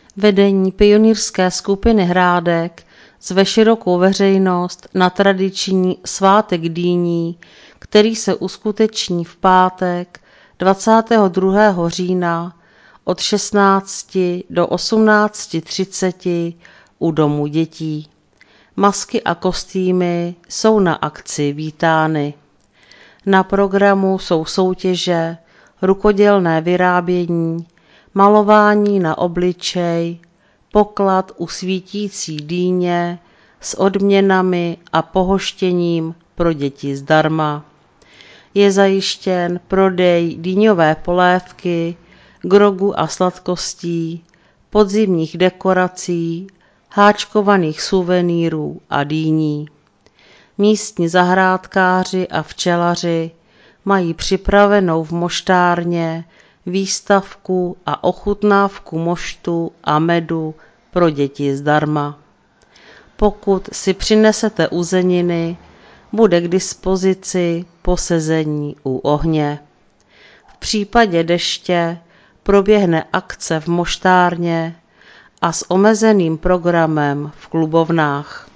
Vedení pionýrské skupiny Hrádek zve širokou veřejnost na tradiční svátek dýní, který se uskuteční v pátek 22. října od 16 do 18:30 u Domu dětí. Masky a kostýmy jsou na akci vítány. Na programu jsou soutěže, rukodělné vyrábění, malování na obličej, poklad u svítící dýně s odměnami a pohoštěním pro děti zdarma. Je zajištěn prodej dýňové polévky, grogu a sladkostí, podzimních dekorací, háčkovaných suvenýrů a dýní. Místní zahrádkáři a včelaři mají připravenou v moštárně výstavku a ochutnávku moštu a medu pro děti zdarma. Pokud si přinesete uzeniny, bude k dispozici posezení u ohně. V případě deště proběhne akce v moštárně a s omezeným programem v klubovnách.